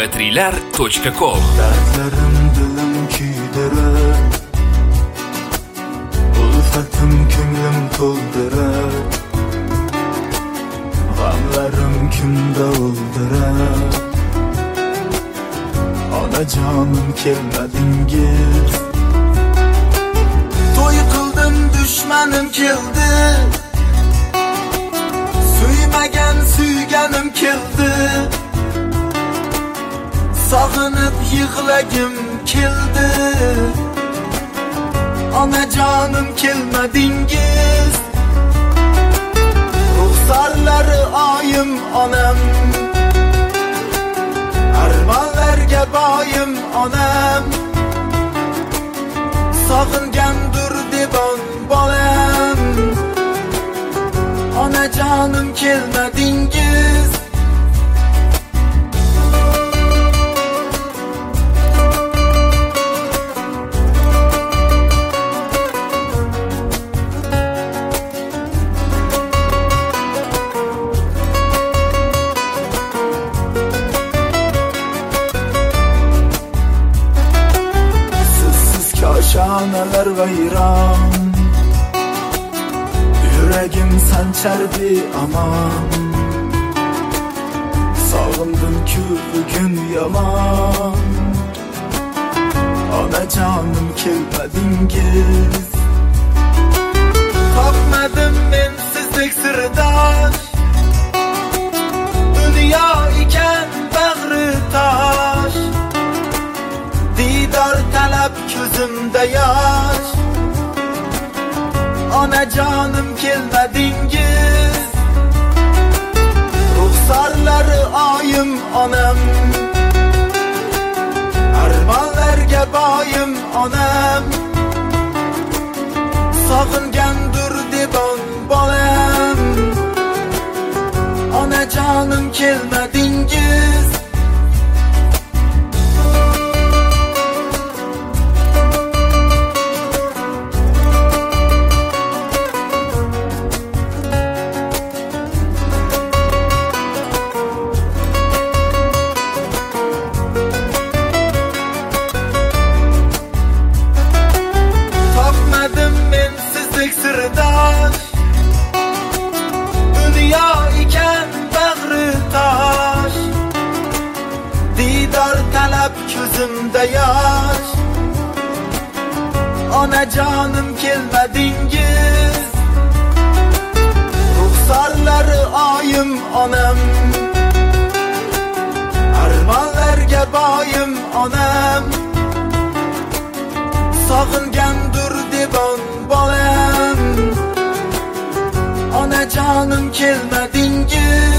mp3lar.com. Dardlarim dilim kuydirar, ulfatim ko'nglim to'ldirar, g'amlarim kimda o'ldirar. Onajonim kelmadingiz, to'y qildim dushmanim keldi, suymagan suyganim keldi, sog'inib yig'lagim keldi. Onajonim kelmadingiz, ruxsarlari oyim onam, armonlarga boyim onam, sog'ingandur debon bolam. Onajonim kelmadingiz, koshonalar vayron, yuragim sanchardi amon. Sog'indim-ku bugun yomon, onajonim kelmadingiz. Topmadim men sizdek sirdosh, dunyo ekan bag'ri tosh. Didor talab ko'zimda yosh, onajonim kelmadingiz. Ruxsarlari oyim onam, armonlarga boyim onam, sog'ingandur debon bolam. Onajonim kelmadingiz, sirdosh, dunyo ekan bag'ri tosh. Didor talab ko'zimda yosh, onajonim kelmadingiz. Ruxsarlari oyim onam, armonlarga boyim onam, sog'ingandur debon bolam. Onajonim kelmadingiz.